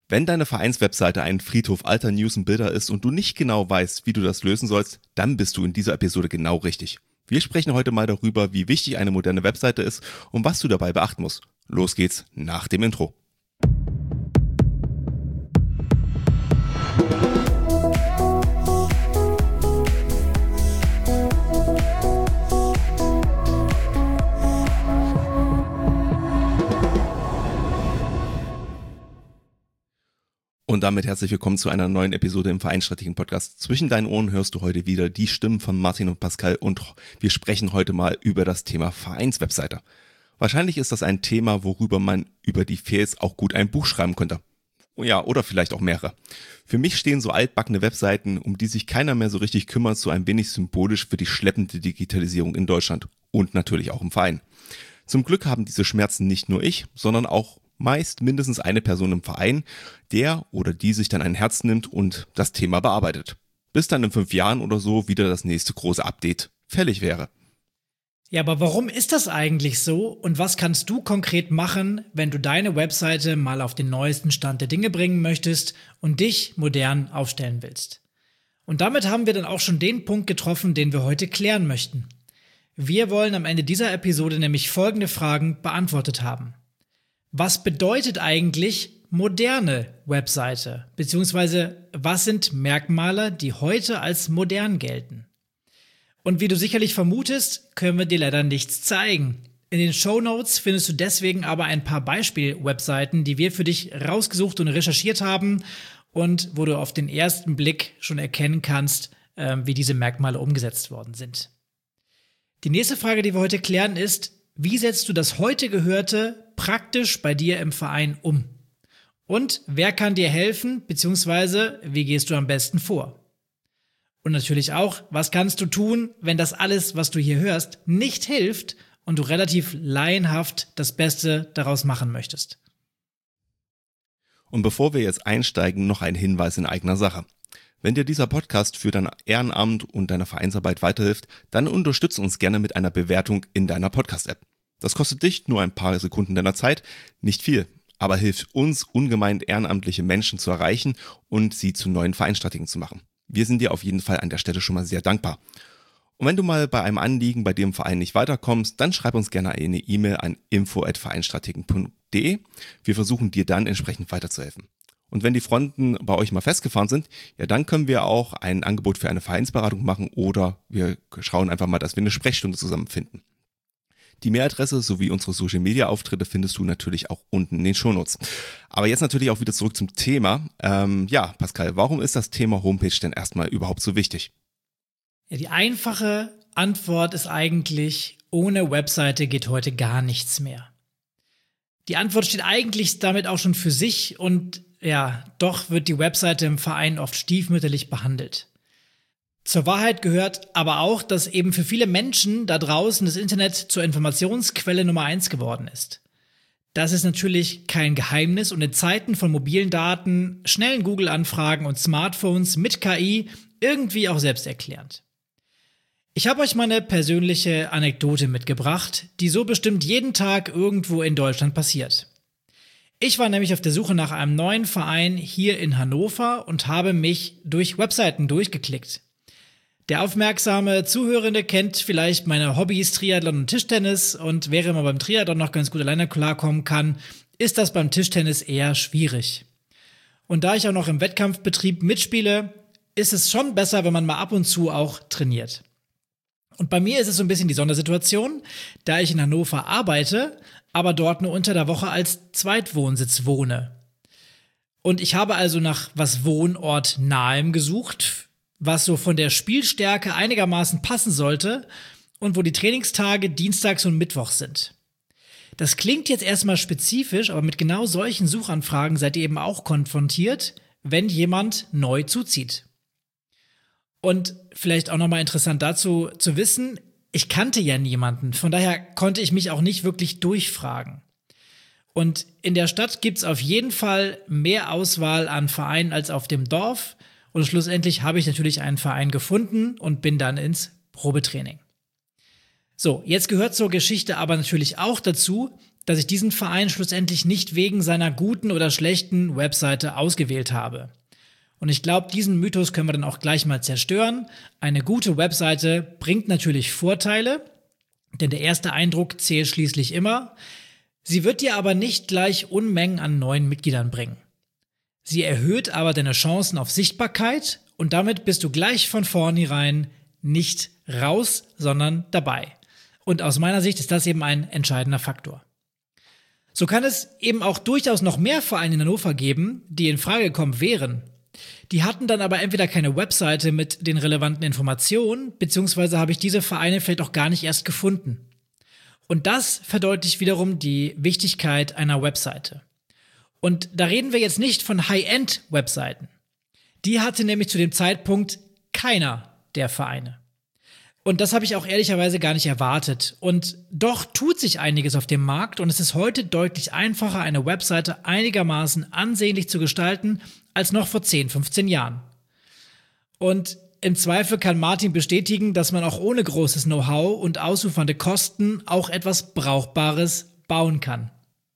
Wenn deine Vereinswebseite ein Friedhof alter News und Bilder ist und du nicht genau weißt, wie du das lösen sollst, dann bist du in dieser Episode genau richtig. Wir sprechen heute mal darüber, wie wichtig eine moderne Webseite ist und was du dabei beachten musst. Los geht's nach dem Intro. Und damit herzlich willkommen zu einer neuen Episode im Vereinsstrategen-Podcast. Zwischen deinen Ohren hörst du heute wieder die Stimmen von Martin und Pascal und wir sprechen heute mal über das Thema Vereinswebseite. Wahrscheinlich ist das ein Thema, worüber man über die Fails auch gut ein Buch schreiben könnte. Ja, oder vielleicht auch mehrere. Für mich stehen so altbackene Webseiten, um die sich keiner mehr so richtig kümmert, so ein wenig symbolisch für die schleppende Digitalisierung in Deutschland und natürlich auch im Verein. Zum Glück haben diese Schmerzen nicht nur ich, sondern auch meist mindestens eine Person im Verein, der oder die sich dann ein Herz nimmt und das Thema bearbeitet. Bis dann in 5 Jahren oder so wieder das nächste große Update fällig wäre. Ja, aber warum ist das eigentlich so und was kannst du konkret machen, wenn du deine Webseite mal auf den neuesten Stand der Dinge bringen möchtest und dich modern aufstellen willst? Und damit haben wir dann auch schon den Punkt getroffen, den wir heute klären möchten. Wir wollen am Ende dieser Episode nämlich folgende Fragen beantwortet haben. Was bedeutet eigentlich moderne Webseite? Beziehungsweise was sind Merkmale, die heute als modern gelten? Und wie du sicherlich vermutest, können wir dir leider nichts zeigen. In den Shownotes findest du deswegen aber ein paar Beispiel-Webseiten, die wir für dich rausgesucht und recherchiert haben und wo du auf den ersten Blick schon erkennen kannst, wie diese Merkmale umgesetzt worden sind. Die nächste Frage, die wir heute klären, ist: Wie setzt du das heute Gehörte praktisch bei dir im Verein um? Und wer kann dir helfen, beziehungsweise wie gehst du am besten vor? Und natürlich auch, was kannst du tun, wenn das alles, was du hier hörst, nicht hilft und du relativ laienhaft das Beste daraus machen möchtest? Und bevor wir jetzt einsteigen, noch ein Hinweis in eigener Sache. Wenn dir dieser Podcast für dein Ehrenamt und deine Vereinsarbeit weiterhilft, dann unterstütze uns gerne mit einer Bewertung in deiner Podcast-App. Das kostet dich nur ein paar Sekunden deiner Zeit, nicht viel, aber hilft uns ungemein ehrenamtliche Menschen zu erreichen und sie zu neuen Vereinsstrategen zu machen. Wir sind dir auf jeden Fall an der Stelle schon mal sehr dankbar. Und wenn du mal bei einem Anliegen bei dir im Verein nicht weiterkommst, dann schreib uns gerne eine E-Mail an info@vereinsstrategen.de. Wir versuchen dir dann entsprechend weiterzuhelfen. Und wenn die Fronten bei euch mal festgefahren sind, ja, dann können wir auch ein Angebot für eine Vereinsberatung machen oder wir schauen einfach mal, dass wir eine Sprechstunde zusammenfinden. Die Mailadresse sowie unsere Social-Media-Auftritte findest du natürlich auch unten in den Shownotes. Aber jetzt natürlich auch wieder zurück zum Thema. Ja, Pascal, warum ist das Thema Homepage denn erstmal überhaupt so wichtig? Ja, die einfache Antwort ist eigentlich: Ohne Webseite geht heute gar nichts mehr. Die Antwort steht eigentlich damit auch schon für sich und ja, doch wird die Webseite im Verein oft stiefmütterlich behandelt. Zur Wahrheit gehört aber auch, dass eben für viele Menschen da draußen das Internet zur Informationsquelle Nummer 1 geworden ist. Das ist natürlich kein Geheimnis und in Zeiten von mobilen Daten, schnellen Google-Anfragen und Smartphones mit KI irgendwie auch selbsterklärend. Ich habe euch meine persönliche Anekdote mitgebracht, die so bestimmt jeden Tag irgendwo in Deutschland passiert. Ich war nämlich auf der Suche nach einem neuen Verein hier in Hannover und habe mich durch Webseiten durchgeklickt. Der aufmerksame Zuhörende kennt vielleicht meine Hobbys Triathlon und Tischtennis und während man beim Triathlon noch ganz gut alleine klarkommen kann, ist das beim Tischtennis eher schwierig. Und da ich auch noch im Wettkampfbetrieb mitspiele, ist es schon besser, wenn man mal ab und zu auch trainiert. Und bei mir ist es so ein bisschen die Sondersituation, da ich in Hannover arbeite, aber dort nur unter der Woche als Zweitwohnsitz wohne. Und ich habe also nach was wohnortnahem gesucht, was so von der Spielstärke einigermaßen passen sollte und wo die Trainingstage dienstags und mittwochs sind. Das klingt jetzt erstmal spezifisch, aber mit genau solchen Suchanfragen seid ihr eben auch konfrontiert, wenn jemand neu zuzieht. Und vielleicht auch nochmal interessant dazu zu wissen, ich kannte ja niemanden, von daher konnte ich mich auch nicht wirklich durchfragen. Und in der Stadt gibt's auf jeden Fall mehr Auswahl an Vereinen als auf dem Dorf. Und schlussendlich habe ich natürlich einen Verein gefunden und bin dann ins Probetraining. So, jetzt gehört zur Geschichte aber natürlich auch dazu, dass ich diesen Verein schlussendlich nicht wegen seiner guten oder schlechten Webseite ausgewählt habe. Und ich glaube, diesen Mythos können wir dann auch gleich mal zerstören. Eine gute Webseite bringt natürlich Vorteile, denn der erste Eindruck zählt schließlich immer. Sie wird dir aber nicht gleich Unmengen an neuen Mitgliedern bringen. Sie erhöht aber deine Chancen auf Sichtbarkeit und damit bist du gleich von vornherein nicht raus, sondern dabei. Und aus meiner Sicht ist das eben ein entscheidender Faktor. So kann es eben auch durchaus noch mehr Vereine in Hannover geben, die in Frage gekommen wären. Die hatten dann aber entweder keine Webseite mit den relevanten Informationen, beziehungsweise habe ich diese Vereine vielleicht auch gar nicht erst gefunden. Und das verdeutlicht wiederum die Wichtigkeit einer Webseite. Und da reden wir jetzt nicht von High-End-Webseiten. Die hatte nämlich zu dem Zeitpunkt keiner der Vereine. Und das habe ich auch ehrlicherweise gar nicht erwartet. Und doch tut sich einiges auf dem Markt und es ist heute deutlich einfacher, eine Webseite einigermaßen ansehnlich zu gestalten, als noch vor 10, 15 Jahren. Und im Zweifel kann Martin bestätigen, dass man auch ohne großes Know-how und ausufernde Kosten auch etwas Brauchbares bauen kann.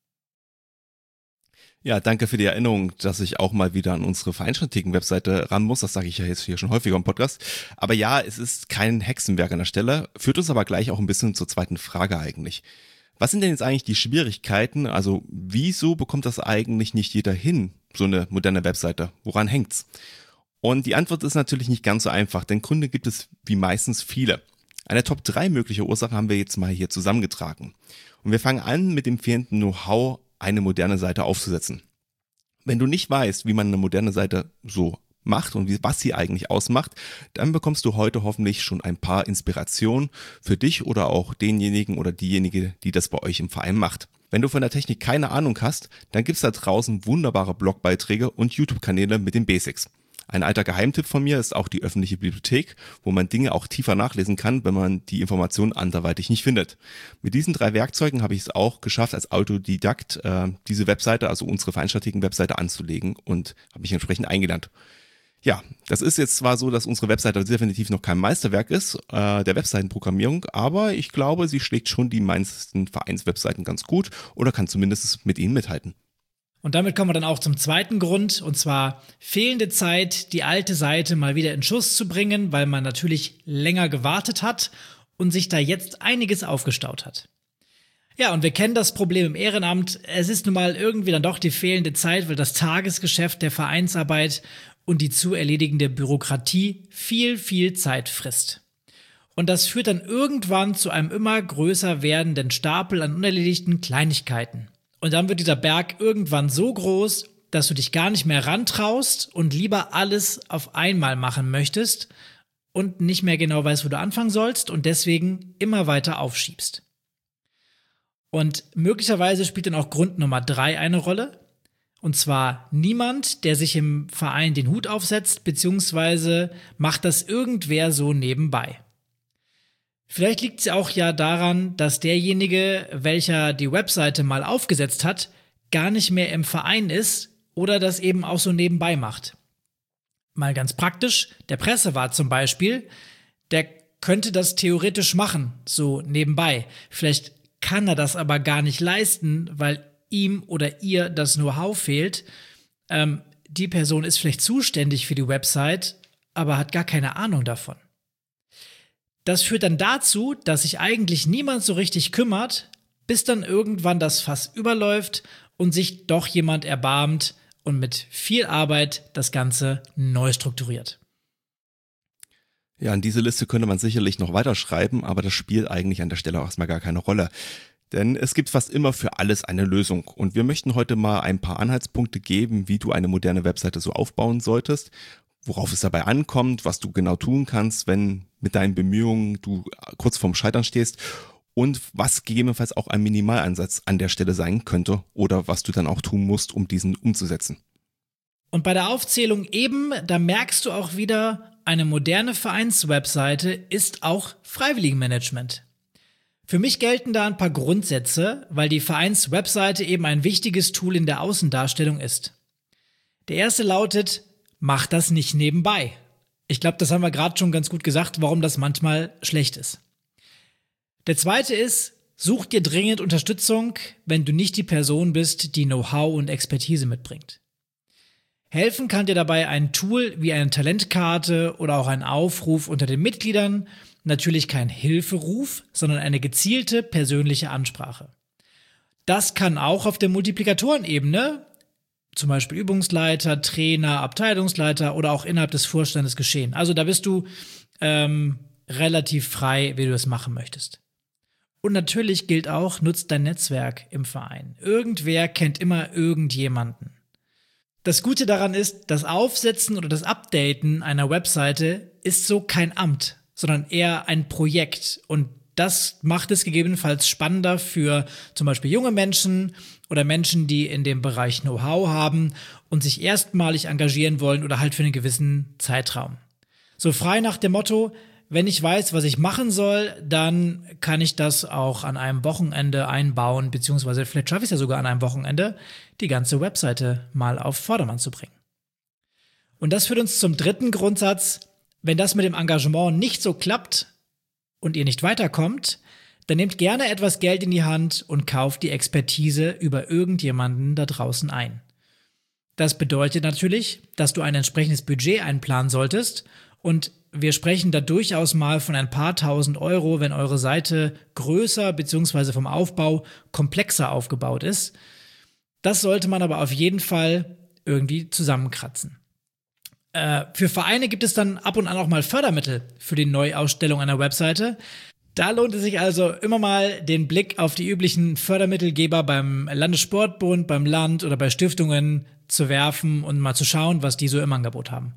Ja, danke für die Erinnerung, dass ich auch mal wieder an unsere Vereinsstrategen-Webseite ran muss. Das sage ich ja jetzt hier schon häufiger im Podcast. Aber ja, es ist kein Hexenwerk an der Stelle, führt uns aber gleich auch ein bisschen zur zweiten Frage eigentlich. Was sind denn jetzt eigentlich die Schwierigkeiten? Also wieso bekommt das eigentlich nicht jeder hin, so eine moderne Webseite? Woran hängt's? Und die Antwort ist natürlich nicht ganz so einfach, denn Gründe gibt es wie meistens viele. Eine Top 3 mögliche Ursache haben wir jetzt mal hier zusammengetragen. Und wir fangen an mit dem fehlenden Know-how, eine moderne Seite aufzusetzen. Wenn du nicht weißt, wie man eine moderne Seite so macht und was sie eigentlich ausmacht, dann bekommst du heute hoffentlich schon ein paar Inspirationen für dich oder auch denjenigen oder diejenige, die das bei euch im Verein macht. Wenn du von der Technik keine Ahnung hast, dann gibt's da draußen wunderbare Blogbeiträge und YouTube-Kanäle mit den Basics. Ein alter Geheimtipp von mir ist auch die öffentliche Bibliothek, wo man Dinge auch tiefer nachlesen kann, wenn man die Informationen anderweitig nicht findet. Mit diesen 3 Werkzeugen habe ich es auch geschafft, als Autodidakt diese Webseite, also unsere Vereinsstrategen-Webseite anzulegen und habe mich entsprechend eingelernt. Ja, das ist jetzt zwar so, dass unsere Webseite definitiv noch kein Meisterwerk ist, der Webseitenprogrammierung, aber ich glaube, sie schlägt schon die meisten Vereinswebseiten ganz gut oder kann zumindest mit ihnen mithalten. Und damit kommen wir dann auch zum zweiten Grund, und zwar fehlende Zeit, die alte Seite mal wieder in Schuss zu bringen, weil man natürlich länger gewartet hat und sich da jetzt einiges aufgestaut hat. Ja, und wir kennen das Problem im Ehrenamt. Es ist nun mal irgendwie dann doch die fehlende Zeit, weil das Tagesgeschäft der Vereinsarbeit und die zu erledigende Bürokratie viel Zeit frisst. Und das führt dann irgendwann zu einem immer größer werdenden Stapel an unerledigten Kleinigkeiten. Und dann wird dieser Berg irgendwann so groß, dass du dich gar nicht mehr rantraust und lieber alles auf einmal machen möchtest und nicht mehr genau weißt, wo du anfangen sollst und deswegen immer weiter aufschiebst. Und möglicherweise spielt dann auch Grund Nummer 3 eine Rolle. Und zwar niemand, der sich im Verein den Hut aufsetzt, beziehungsweise macht das irgendwer so nebenbei. Vielleicht liegt es auch ja daran, dass derjenige, welcher die Webseite mal aufgesetzt hat, gar nicht mehr im Verein ist oder das eben auch so nebenbei macht. Mal ganz praktisch, der Pressewart zum Beispiel, der könnte das theoretisch machen, so nebenbei. Vielleicht kann er das aber gar nicht leisten, weil ihm oder ihr das Know-how fehlt. Die Person ist vielleicht zuständig für die Website, aber hat gar keine Ahnung davon. Das führt dann dazu, dass sich eigentlich niemand so richtig kümmert, bis dann irgendwann das Fass überläuft und sich doch jemand erbarmt und mit viel Arbeit das Ganze neu strukturiert. Ja, an diese Liste könnte man sicherlich noch weiterschreiben, aber das spielt eigentlich an der Stelle auch erstmal gar keine Rolle. Denn es gibt fast immer für alles eine Lösung und wir möchten heute mal ein paar Anhaltspunkte geben, wie du eine moderne Webseite so aufbauen solltest, worauf es dabei ankommt, was du genau tun kannst, wenn mit deinen Bemühungen du kurz vorm Scheitern stehst und was gegebenenfalls auch ein Minimaleinsatz an der Stelle sein könnte oder was du dann auch tun musst, um diesen umzusetzen. Und bei der Aufzählung eben, da merkst du auch wieder, eine moderne Vereinswebseite ist auch Freiwilligenmanagement. Für mich gelten da ein paar Grundsätze, weil die Vereinswebseite eben ein wichtiges Tool in der Außendarstellung ist. Der erste lautet: Mach das nicht nebenbei. Ich glaube, das haben wir gerade schon ganz gut gesagt, warum das manchmal schlecht ist. Der zweite ist: Such dir dringend Unterstützung, wenn du nicht die Person bist, die Know-how und Expertise mitbringt. Helfen kann dir dabei ein Tool wie eine Talentkarte oder auch ein Aufruf unter den Mitgliedern, natürlich kein Hilferuf, sondern eine gezielte persönliche Ansprache. Das kann auch auf der Multiplikatorenebene, zum Beispiel Übungsleiter, Trainer, Abteilungsleiter oder auch innerhalb des Vorstandes geschehen. Also da bist du relativ frei, wie du das machen möchtest. Und natürlich gilt auch, nutzt dein Netzwerk im Verein. Irgendwer kennt immer irgendjemanden. Das Gute daran ist, das Aufsetzen oder das Updaten einer Webseite ist so kein Amt, sondern eher ein Projekt. Und das macht es gegebenenfalls spannender für zum Beispiel junge Menschen oder Menschen, die in dem Bereich Know-how haben und sich erstmalig engagieren wollen oder halt für einen gewissen Zeitraum. So frei nach dem Motto, wenn ich weiß, was ich machen soll, dann kann ich das auch an einem Wochenende einbauen, beziehungsweise vielleicht schaffe ich es ja sogar an einem Wochenende, die ganze Webseite mal auf Vordermann zu bringen. Und das führt uns zum dritten Grundsatz: Wenn das mit dem Engagement nicht so klappt und ihr nicht weiterkommt, dann nehmt gerne etwas Geld in die Hand und kauft die Expertise über irgendjemanden da draußen ein. Das bedeutet natürlich, dass du ein entsprechendes Budget einplanen solltest, und wir sprechen da durchaus mal von ein paar tausend Euro, wenn eure Seite größer bzw. vom Aufbau komplexer aufgebaut ist. Das sollte man aber auf jeden Fall irgendwie zusammenkratzen. Für Vereine gibt es dann ab und an auch mal Fördermittel für die Neuausstellung einer Webseite. Da lohnt es sich also immer mal, den Blick auf die üblichen Fördermittelgeber beim Landessportbund, beim Land oder bei Stiftungen zu werfen und mal zu schauen, was die so im Angebot haben.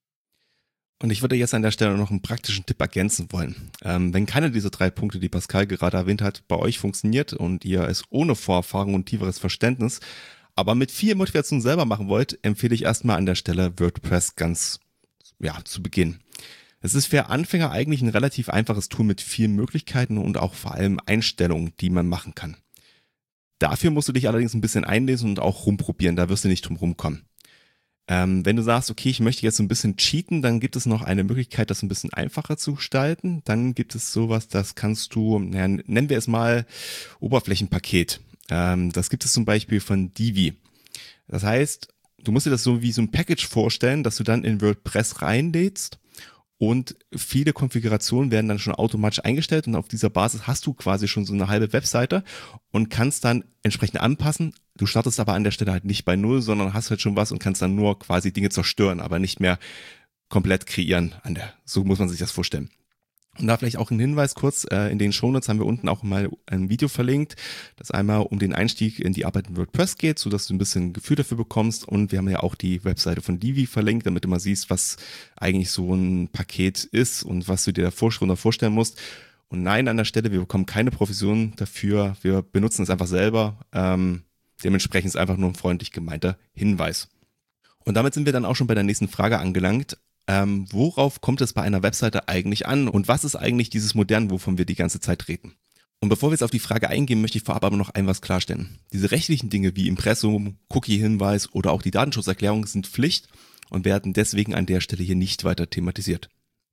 Und ich würde jetzt an der Stelle noch einen praktischen Tipp ergänzen wollen. Wenn keiner dieser 3 Punkte, die Pascal gerade erwähnt hat, bei euch funktioniert und ihr es ohne Vorerfahrung und tieferes Verständnis, aber mit viel Motivation selber machen wollt, empfehle ich erstmal an der Stelle WordPress ganz zu Beginn. Es ist für Anfänger eigentlich ein relativ einfaches Tool mit vielen Möglichkeiten und auch vor allem Einstellungen, die man machen kann. Dafür musst du dich allerdings ein bisschen einlesen und auch rumprobieren, da wirst du nicht drum rumkommen. Wenn du sagst, okay, ich möchte jetzt so ein bisschen cheaten, dann gibt es noch eine Möglichkeit, das ein bisschen einfacher zu gestalten. Dann gibt es sowas, das kannst du, nennen wir es mal Oberflächenpaket. Das gibt es zum Beispiel von Divi. Das heißt, du musst dir das so wie so ein Package vorstellen, dass du dann in WordPress reinlädst und viele Konfigurationen werden dann schon automatisch eingestellt und auf dieser Basis hast du quasi schon so eine halbe Webseite und kannst dann entsprechend anpassen. Du startest aber an der Stelle halt nicht bei Null, sondern hast halt schon was und kannst dann nur quasi Dinge zerstören, aber nicht mehr komplett kreieren. So muss man sich das vorstellen. Und da vielleicht auch ein Hinweis kurz, in den Shownotes haben wir unten auch mal ein Video verlinkt, das einmal um den Einstieg in die Arbeit in WordPress geht, sodass du ein bisschen Gefühl dafür bekommst. Und wir haben ja auch die Webseite von Divi verlinkt, damit du mal siehst, was eigentlich so ein Paket ist und was du dir da vorstellen musst. Und nein, an der Stelle, wir bekommen keine Provision dafür, wir benutzen es einfach selber. Dementsprechend ist einfach nur ein freundlich gemeinter Hinweis. Und damit sind wir dann auch schon bei der nächsten Frage angelangt. Worauf kommt es bei einer Webseite eigentlich an und was ist eigentlich dieses Modern, wovon wir die ganze Zeit reden? Und bevor wir jetzt auf die Frage eingehen, möchte ich vorab aber noch etwas klarstellen. Diese rechtlichen Dinge wie Impressum, Cookie-Hinweis oder auch die Datenschutzerklärung sind Pflicht und werden deswegen an der Stelle hier nicht weiter thematisiert.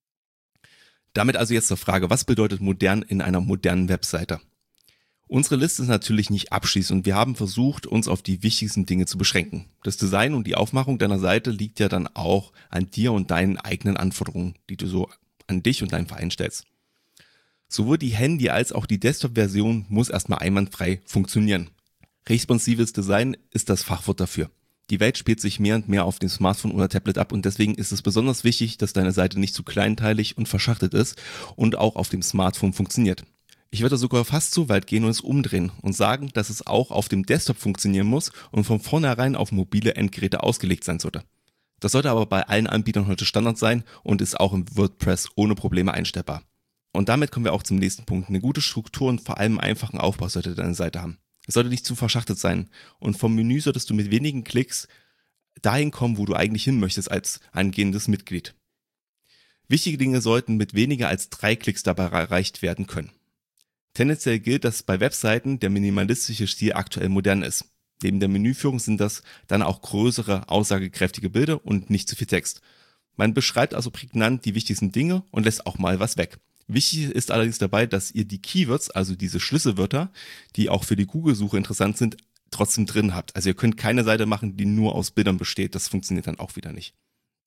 Damit also jetzt zur Frage, was bedeutet modern in einer modernen Webseite? Unsere Liste ist natürlich nicht abschließend und wir haben versucht, uns auf die wichtigsten Dinge zu beschränken. Das Design und die Aufmachung deiner Seite liegt ja dann auch an dir und deinen eigenen Anforderungen, die du so an dich und deinen Verein stellst. Sowohl die Handy- als auch die Desktop-Version muss erstmal einwandfrei funktionieren. Responsives Design ist das Fachwort dafür. Die Welt spielt sich mehr und mehr auf dem Smartphone oder Tablet ab und deswegen ist es besonders wichtig, dass deine Seite nicht zu kleinteilig und verschachtelt ist und auch auf dem Smartphone funktioniert. Ich würde sogar fast so weit gehen und es umdrehen und sagen, dass es auch auf dem Desktop funktionieren muss und von vornherein auf mobile Endgeräte ausgelegt sein sollte. Das sollte aber bei allen Anbietern heute Standard sein und ist auch im WordPress ohne Probleme einstellbar. Und damit kommen wir auch zum nächsten Punkt. Eine gute Struktur und vor allem einfachen Aufbau sollte deine Seite haben. Es sollte nicht zu verschachtelt sein und vom Menü solltest du mit wenigen Klicks dahin kommen, wo du eigentlich hin möchtest als angehendes Mitglied. Wichtige Dinge sollten mit weniger als 3 Klicks dabei erreicht werden können. Tendenziell gilt, dass bei Webseiten der minimalistische Stil aktuell modern ist. Neben der Menüführung sind das dann auch größere, aussagekräftige Bilder und nicht zu viel Text. Man beschreibt also prägnant die wichtigsten Dinge und lässt auch mal was weg. Wichtig ist allerdings dabei, dass ihr die Keywords, also diese Schlüsselwörter, die auch für die Google-Suche interessant sind, trotzdem drin habt. Also ihr könnt keine Seite machen, die nur aus Bildern besteht. Das funktioniert dann auch wieder nicht.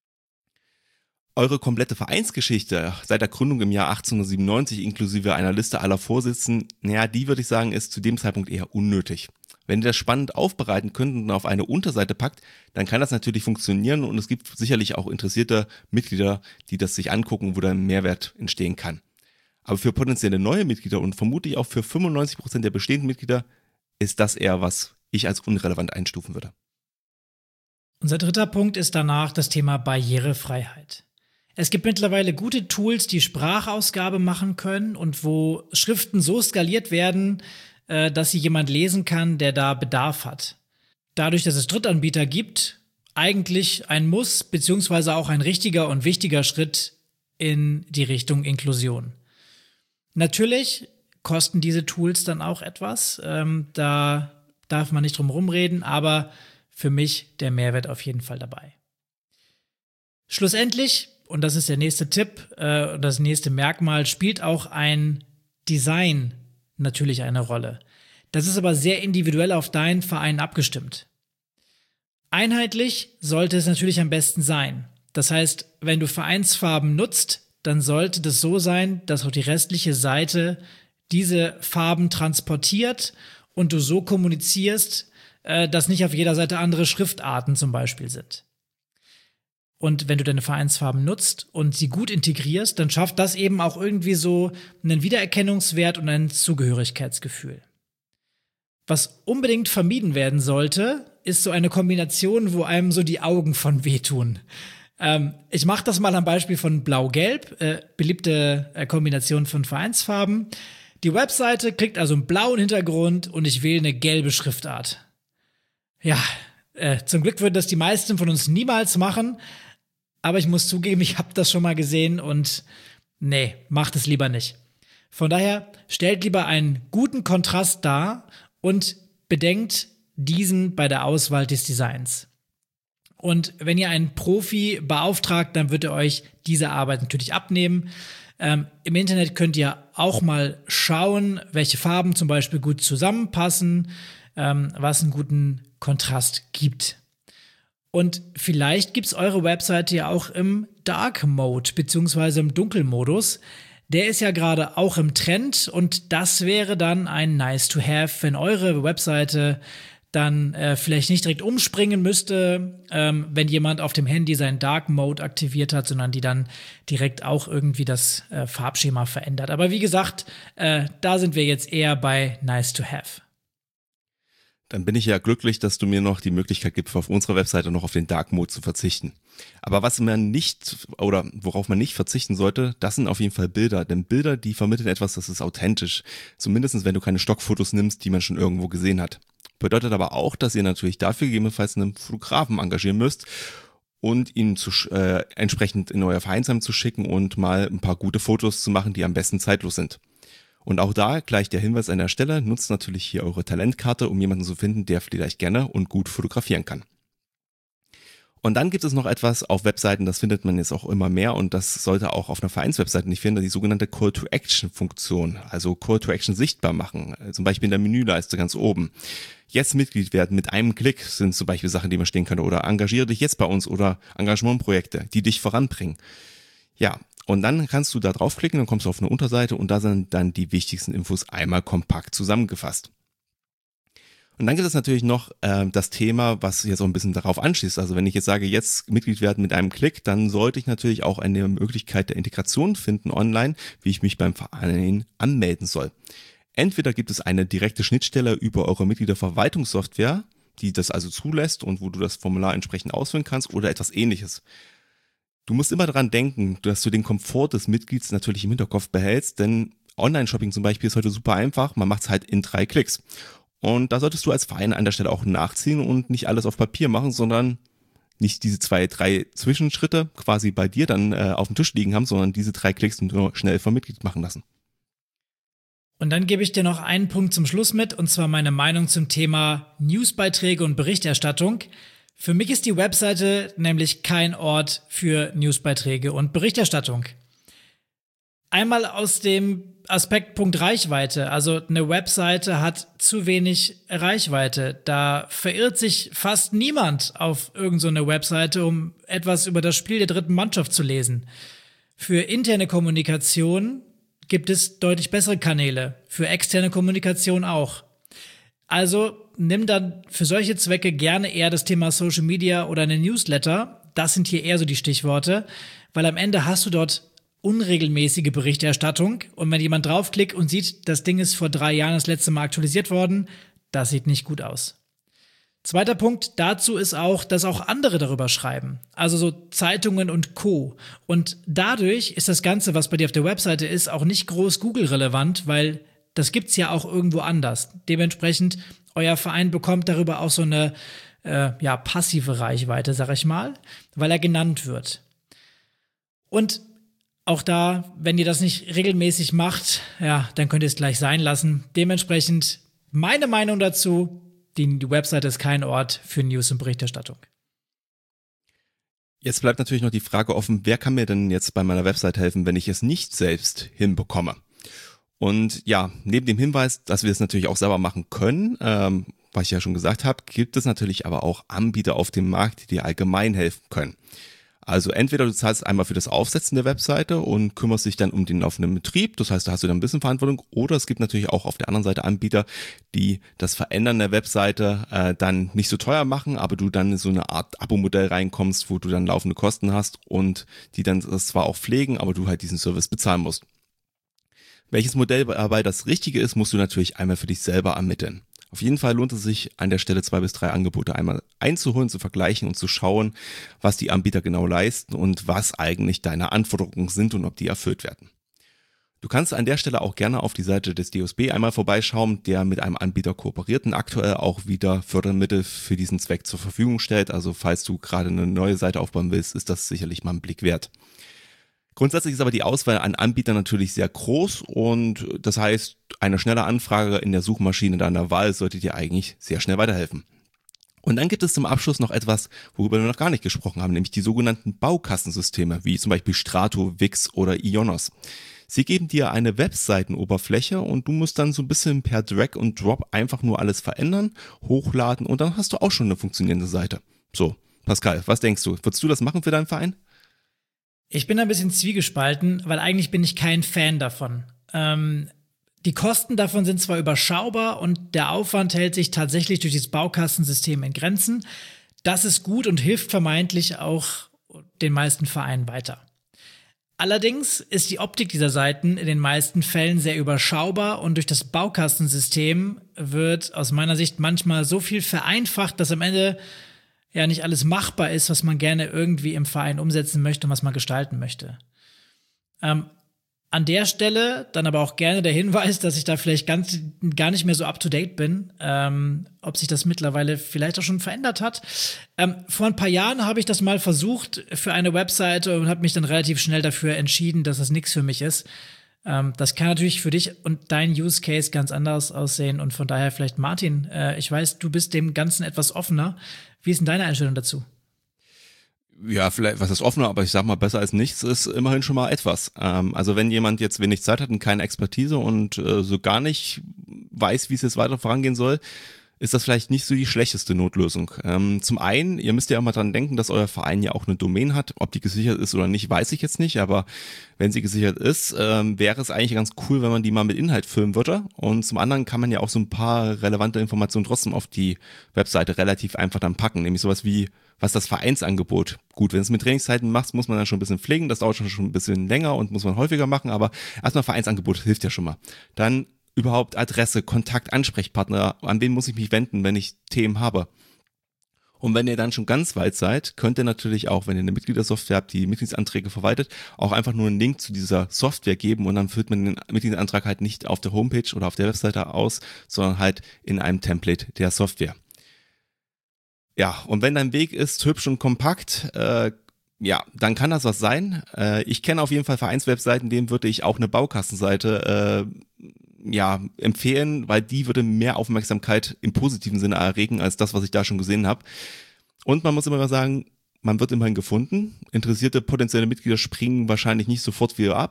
Eure komplette Vereinsgeschichte seit der Gründung im Jahr 1897 inklusive einer Liste aller Vorsitzenden, die würde ich sagen, ist zu dem Zeitpunkt eher unnötig. Wenn ihr das spannend aufbereiten könnt und auf eine Unterseite packt, dann kann das natürlich funktionieren und es gibt sicherlich auch interessierte Mitglieder, die das sich angucken, wo dann Mehrwert entstehen kann. Aber für potenzielle neue Mitglieder und vermutlich auch für 95% der bestehenden Mitglieder ist das eher, was ich als unrelevant einstufen würde. Unser dritter Punkt ist danach das Thema Barrierefreiheit. Es gibt mittlerweile gute Tools, die Sprachausgabe machen können und wo Schriften so skaliert werden, dass sie jemand lesen kann, der da Bedarf hat. Dadurch, dass es Drittanbieter gibt, eigentlich ein Muss, beziehungsweise auch ein richtiger und wichtiger Schritt in die Richtung Inklusion. Natürlich kosten diese Tools dann auch etwas, da darf man nicht drum rumreden, aber für mich der Mehrwert auf jeden Fall dabei. Schlussendlich, und das ist der nächste Tipp, das nächste Merkmal, spielt auch ein Design natürlich eine Rolle. Das ist aber sehr individuell auf deinen Verein abgestimmt. Einheitlich sollte es natürlich am besten sein. Das heißt, wenn du Vereinsfarben nutzt, dann sollte das so sein, dass auch die restliche Seite diese Farben transportiert und du so kommunizierst, dass nicht auf jeder Seite andere Schriftarten zum Beispiel sind. Und wenn du deine Vereinsfarben nutzt und sie gut integrierst, dann schafft das eben auch irgendwie so einen Wiedererkennungswert und ein Zugehörigkeitsgefühl. Was unbedingt vermieden werden sollte, ist so eine Kombination, wo einem so die Augen von wehtun. Ich mache das mal am Beispiel von Blau-Gelb, beliebte Kombination von Vereinsfarben. Die Webseite kriegt also einen blauen Hintergrund und ich wähle eine gelbe Schriftart. Ja, zum Glück würden das die meisten von uns niemals machen, aber ich muss zugeben, ich habe das schon mal gesehen und nee, macht es lieber nicht. Von daher stellt lieber einen guten Kontrast dar und bedenkt diesen bei der Auswahl des Designs. Und wenn ihr einen Profi beauftragt, dann wird er euch diese Arbeit natürlich abnehmen. Im Internet könnt ihr auch mal schauen, welche Farben zum Beispiel gut zusammenpassen, was einen guten Kontrast gibt. Und vielleicht gibt's eure Webseite ja auch im Dark Mode beziehungsweise im Dunkelmodus. Der ist ja gerade auch im Trend und das wäre dann ein nice to have, wenn eure Webseite dann vielleicht nicht direkt umspringen müsste, wenn jemand auf dem Handy seinen Dark Mode aktiviert hat, sondern die dann direkt auch irgendwie das Farbschema verändert. Aber wie gesagt, da sind wir jetzt eher bei nice to have. Dann bin ich ja glücklich, dass du mir noch die Möglichkeit gibst, auf unserer Webseite noch auf den Dark Mode zu verzichten. Aber was man nicht oder worauf man nicht verzichten sollte, das sind auf jeden Fall Bilder. Denn Bilder, die vermitteln etwas, das ist authentisch. Zumindest wenn du keine Stockfotos nimmst, die man schon irgendwo gesehen hat. Bedeutet aber auch, dass ihr natürlich dafür gegebenenfalls einen Fotografen engagieren müsst und ihn entsprechend in euer Vereinsheim zu schicken und mal ein paar gute Fotos zu machen, die am besten zeitlos sind. Und auch da gleich der Hinweis an der Stelle, nutzt natürlich hier eure Talentkarte, um jemanden zu finden, der vielleicht gerne und gut fotografieren kann. Und dann gibt es noch etwas auf Webseiten, das findet man jetzt auch immer mehr und das sollte auch auf einer Vereinswebseite nicht finden, die sogenannte Call-to-Action-Funktion, also Call-to-Action sichtbar machen, zum Beispiel in der Menüleiste ganz oben. Jetzt Mitglied werden mit einem Klick sind zum Beispiel Sachen, die man stehen könnte oder engagiere dich jetzt bei uns oder Engagementprojekte, die dich voranbringen. Ja, und dann kannst du da draufklicken, dann kommst du auf eine Unterseite und da sind dann die wichtigsten Infos einmal kompakt zusammengefasst. Und dann gibt es natürlich noch das Thema, was jetzt auch ein bisschen darauf anschließt. Also wenn ich jetzt sage, jetzt Mitglied werden mit einem Klick, dann sollte ich natürlich auch eine Möglichkeit der Integration finden online, wie ich mich beim Verein anmelden soll. Entweder gibt es eine direkte Schnittstelle über eure Mitgliederverwaltungssoftware, die das also zulässt und wo du das Formular entsprechend ausfüllen kannst oder etwas Ähnliches. Du musst immer daran denken, dass du den Komfort des Mitglieds natürlich im Hinterkopf behältst, denn Online-Shopping zum Beispiel ist heute super einfach, man macht es halt in 3 Klicks. Und da solltest du als Verein an der Stelle auch nachziehen und nicht alles auf Papier machen, sondern nicht diese 2, 3 Zwischenschritte quasi bei dir dann auf dem Tisch liegen haben, sondern diese 3 Klicks nur schnell vom Mitglied machen lassen. Und dann gebe ich dir noch einen Punkt zum Schluss mit, und zwar meine Meinung zum Thema Newsbeiträge und Berichterstattung. Für mich ist die Webseite nämlich kein Ort für Newsbeiträge und Berichterstattung. Einmal aus dem Aspektpunkt Reichweite. Also eine Webseite hat zu wenig Reichweite. Da verirrt sich fast niemand auf irgend so eine Webseite, um etwas über das Spiel der dritten Mannschaft zu lesen. Für interne Kommunikation gibt es deutlich bessere Kanäle. Für externe Kommunikation auch. Also nimm dann für solche Zwecke gerne eher das Thema Social Media oder eine Newsletter. Das sind hier eher so die Stichworte, weil am Ende hast du dort unregelmäßige Berichterstattung und wenn jemand draufklickt und sieht, das Ding ist vor 3 Jahren das letzte Mal aktualisiert worden, das sieht nicht gut aus. Zweiter Punkt dazu ist auch, dass auch andere darüber schreiben, also so Zeitungen und Co. Und dadurch ist das Ganze, was bei dir auf der Webseite ist, auch nicht groß Google-relevant, weil das gibt's ja auch irgendwo anders. Dementsprechend, euer Verein bekommt darüber auch so eine passive Reichweite, sag ich mal, weil er genannt wird. Und auch da, wenn ihr das nicht regelmäßig macht, ja, dann könnt ihr es gleich sein lassen. Dementsprechend meine Meinung dazu, die Webseite ist kein Ort für News und Berichterstattung. Jetzt bleibt natürlich noch die Frage offen, wer kann mir denn jetzt bei meiner Website helfen, wenn ich es nicht selbst hinbekomme? Und ja, neben dem Hinweis, dass wir es natürlich auch selber machen können, was ich ja schon gesagt habe, gibt es natürlich aber auch Anbieter auf dem Markt, die dir allgemein helfen können. Also entweder du zahlst einmal für das Aufsetzen der Webseite und kümmerst dich dann um den laufenden Betrieb, das heißt, da hast du dann ein bisschen Verantwortung, oder es gibt natürlich auch auf der anderen Seite Anbieter, die das Verändern der Webseite dann nicht so teuer machen, aber du dann in so eine Art Abo-Modell reinkommst, wo du dann laufende Kosten hast und die dann das zwar auch pflegen, aber du halt diesen Service bezahlen musst. Welches Modell dabei das Richtige ist, musst du natürlich einmal für dich selber ermitteln. Auf jeden Fall lohnt es sich, an der Stelle 2 bis 3 Angebote einmal einzuholen, zu vergleichen und zu schauen, was die Anbieter genau leisten und was eigentlich deine Anforderungen sind und ob die erfüllt werden. Du kannst an der Stelle auch gerne auf die Seite des DOSB einmal vorbeischauen, der mit einem Anbieter kooperiert und aktuell auch wieder Fördermittel für diesen Zweck zur Verfügung stellt. Also falls du gerade eine neue Seite aufbauen willst, ist das sicherlich mal ein Blick wert. Grundsätzlich ist aber die Auswahl an Anbietern natürlich sehr groß und das heißt, eine schnelle Anfrage in der Suchmaschine deiner Wahl sollte dir eigentlich sehr schnell weiterhelfen. Und dann gibt es zum Abschluss noch etwas, worüber wir noch gar nicht gesprochen haben, nämlich die sogenannten Baukastensysteme, wie zum Beispiel Strato, Wix oder Ionos. Sie geben dir eine Webseitenoberfläche und du musst dann so ein bisschen per Drag und Drop einfach nur alles verändern, hochladen und dann hast du auch schon eine funktionierende Seite. So, Pascal, was denkst du? Würdest du das machen für deinen Verein? Ich bin ein bisschen zwiegespalten, weil eigentlich bin ich kein Fan davon. Die Kosten davon sind zwar überschaubar und der Aufwand hält sich tatsächlich durch das Baukastensystem in Grenzen. Das ist gut und hilft vermeintlich auch den meisten Vereinen weiter. Allerdings ist die Optik dieser Seiten in den meisten Fällen sehr überschaubar und durch das Baukastensystem wird aus meiner Sicht manchmal so viel vereinfacht, dass am Ende ja nicht alles machbar ist, was man gerne irgendwie im Verein umsetzen möchte und was man gestalten möchte. An der Stelle dann aber auch gerne der Hinweis, dass ich da vielleicht gar nicht mehr so up-to-date bin, ob sich das mittlerweile vielleicht auch schon verändert hat. Vor ein paar Jahren habe ich das mal versucht für eine Webseite und habe mich dann relativ schnell dafür entschieden, dass das nichts für mich ist. Das kann natürlich für dich und dein Use Case ganz anders aussehen und von daher vielleicht Martin, ich weiß, du bist dem Ganzen etwas offener. Wie ist denn deine Einstellung dazu? Ja, vielleicht, was ist offener, aber ich sag mal, besser als nichts ist immerhin schon mal etwas. Also wenn jemand jetzt wenig Zeit hat und keine Expertise und so gar nicht weiß, wie es jetzt weiter vorangehen soll, ist das vielleicht nicht so die schlechteste Notlösung. Zum einen, ihr müsst ja immer dran denken, dass euer Verein ja auch eine Domain hat. Ob die gesichert ist oder nicht, weiß ich jetzt nicht, aber wenn sie gesichert ist, wäre es eigentlich ganz cool, wenn man die mal mit Inhalt füllen würde. Und zum anderen kann man ja auch so ein paar relevante Informationen trotzdem auf die Webseite relativ einfach dann packen, nämlich sowas wie, was das Vereinsangebot. Gut, wenn es mit Trainingszeiten machst, muss man dann schon ein bisschen pflegen, das dauert schon ein bisschen länger und muss man häufiger machen, aber erstmal Vereinsangebot hilft ja schon mal. Dann überhaupt Adresse, Kontakt, Ansprechpartner, an wen muss ich mich wenden, wenn ich Themen habe. Und wenn ihr dann schon ganz weit seid, könnt ihr natürlich auch, wenn ihr eine Mitgliedersoftware habt, die Mitgliedsanträge verwaltet, auch einfach nur einen Link zu dieser Software geben und dann füllt man den Mitgliedsantrag halt nicht auf der Homepage oder auf der Webseite aus, sondern halt in einem Template der Software. Ja, und wenn dein Weg ist, hübsch und kompakt, ja, dann kann das was sein. Ich kenne auf jeden Fall Vereinswebseiten, denen würde ich auch eine Baukastenseite empfehlen, weil die würde mehr Aufmerksamkeit im positiven Sinne erregen, als das, was ich da schon gesehen habe. Und man muss immer sagen, man wird immerhin gefunden. Interessierte potenzielle Mitglieder springen wahrscheinlich nicht sofort wieder ab.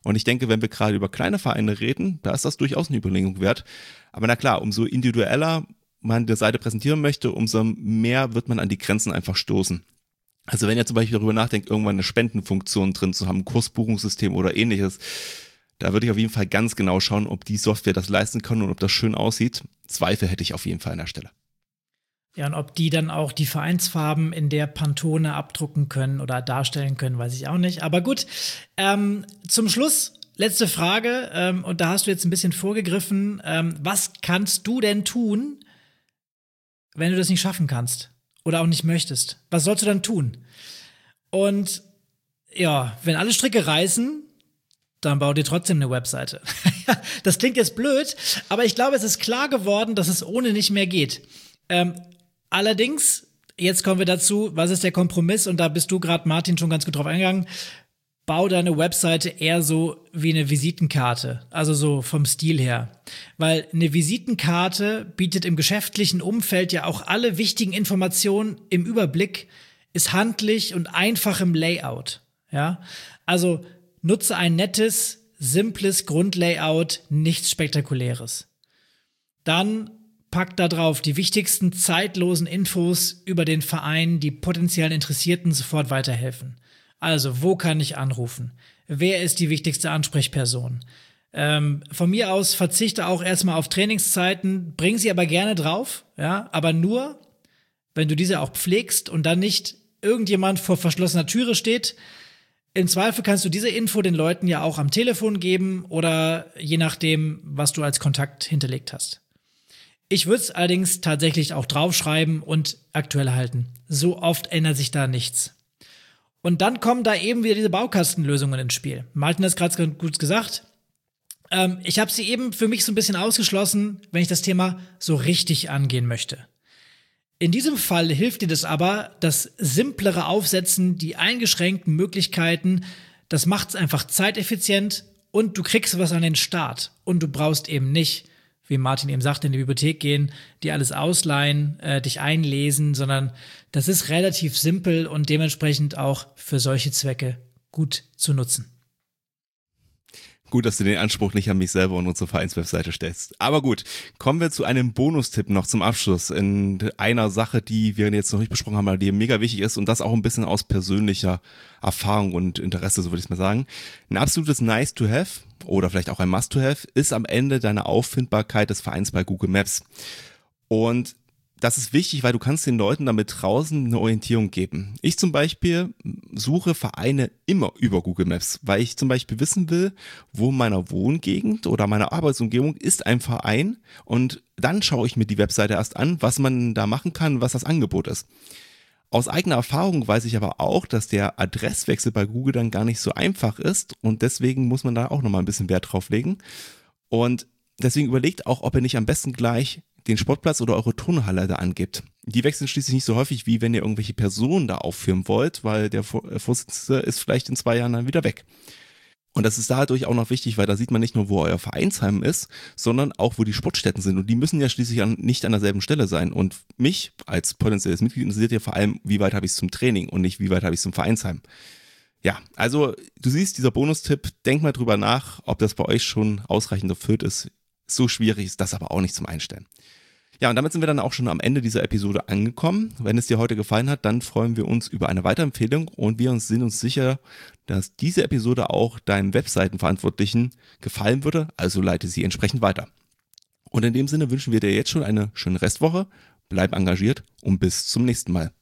Und ich denke, wenn wir gerade über kleine Vereine reden, da ist das durchaus eine Überlegung wert. Aber na klar, umso individueller man die Seite präsentieren möchte, umso mehr wird man an die Grenzen einfach stoßen. Also wenn ihr zum Beispiel darüber nachdenkt, irgendwann eine Spendenfunktion drin zu haben, ein Kursbuchungssystem oder ähnliches, da würde ich auf jeden Fall ganz genau schauen, ob die Software das leisten kann und ob das schön aussieht. Zweifel hätte ich auf jeden Fall an der Stelle. Ja, und ob die dann auch die Vereinsfarben in der Pantone abdrucken können oder darstellen können, weiß ich auch nicht. Aber gut, zum Schluss, letzte Frage, und da hast du jetzt ein bisschen vorgegriffen. Was kannst du denn tun, wenn du das nicht schaffen kannst oder auch nicht möchtest? Was sollst du dann tun? Und ja, wenn alle Stricke reißen, dann bau dir trotzdem eine Webseite. Das klingt jetzt blöd, aber ich glaube, es ist klar geworden, dass es ohne nicht mehr geht. Allerdings, jetzt kommen wir dazu, was ist der Kompromiss? Und da bist du gerade, Martin, schon ganz gut drauf eingegangen. Bau deine Webseite eher so wie eine Visitenkarte, also so vom Stil her. Weil eine Visitenkarte bietet im geschäftlichen Umfeld ja auch alle wichtigen Informationen im Überblick, ist handlich und einfach im Layout. Ja, also nutze ein nettes, simples Grundlayout, nichts Spektakuläres. Dann pack da drauf die wichtigsten zeitlosen Infos über den Verein, die potenziellen Interessierten sofort weiterhelfen. Also, wo kann ich anrufen? Wer ist die wichtigste Ansprechperson? Von mir aus verzichte auch erstmal auf Trainingszeiten, bring sie aber gerne drauf, ja, aber nur, wenn du diese auch pflegst und dann nicht irgendjemand vor verschlossener Türe steht. Im Zweifel kannst du diese Info den Leuten ja auch am Telefon geben oder je nachdem, was du als Kontakt hinterlegt hast. Ich würde es allerdings tatsächlich auch draufschreiben und aktuell halten. So oft ändert sich da nichts. Und dann kommen da eben wieder diese Baukastenlösungen ins Spiel. Martin hat es gerade ganz gut gesagt. Ich habe sie eben für mich so ein bisschen ausgeschlossen, wenn ich das Thema so richtig angehen möchte. In diesem Fall hilft dir das aber, das simplere Aufsetzen, die eingeschränkten Möglichkeiten, das macht es einfach zeiteffizient und du kriegst was an den Start. Und du brauchst eben nicht, wie Martin eben sagte, in die Bibliothek gehen, dir alles ausleihen, dich einlesen, sondern das ist relativ simpel und dementsprechend auch für solche Zwecke gut zu nutzen. Gut, dass du den Anspruch nicht an mich selber und unsere Vereinswebseite stellst. Aber gut, kommen wir zu einem Bonustipp noch zum Abschluss in einer Sache, die wir jetzt noch nicht besprochen haben, aber die mega wichtig ist und das auch ein bisschen aus persönlicher Erfahrung und Interesse, so würde ich es mal sagen. Ein absolutes Nice-to-have oder vielleicht auch ein Must-to-have ist am Ende deine Auffindbarkeit des Vereins bei Google Maps. Und das ist wichtig, weil du kannst den Leuten damit draußen eine Orientierung geben. Ich zum Beispiel suche Vereine immer über Google Maps, weil ich zum Beispiel wissen will, wo in meiner Wohngegend oder meiner Arbeitsumgebung ist ein Verein und dann schaue ich mir die Webseite erst an, was man da machen kann, was das Angebot ist. Aus eigener Erfahrung weiß ich aber auch, dass der Adresswechsel bei Google dann gar nicht so einfach ist und deswegen muss man da auch nochmal ein bisschen Wert drauf legen. Und deswegen überlegt auch, ob ihr nicht am besten gleich den Sportplatz oder eure Turnhalle da angibt. Die wechseln schließlich nicht so häufig, wie wenn ihr irgendwelche Personen da aufführen wollt, weil der Vorsitzende ist vielleicht in 2 Jahren dann wieder weg. Und das ist dadurch auch noch wichtig, weil da sieht man nicht nur, wo euer Vereinsheim ist, sondern auch, wo die Sportstätten sind. Und die müssen ja schließlich nicht an derselben Stelle sein. Und mich als potenzielles Mitglied interessiert ja vor allem, wie weit habe ich es zum Training und nicht, wie weit habe ich es zum Vereinsheim. Ja, also du siehst, dieser Bonustipp, denk mal drüber nach, ob das bei euch schon ausreichend erfüllt ist. So schwierig ist das aber auch nicht zum Einstellen. Ja, und damit sind wir dann auch schon am Ende dieser Episode angekommen. Wenn es dir heute gefallen hat, dann freuen wir uns über eine Weiterempfehlung und wir sind uns sicher, dass diese Episode auch deinem Webseitenverantwortlichen gefallen würde, also leite sie entsprechend weiter. Und in dem Sinne wünschen wir dir jetzt schon eine schöne Restwoche, bleib engagiert und bis zum nächsten Mal.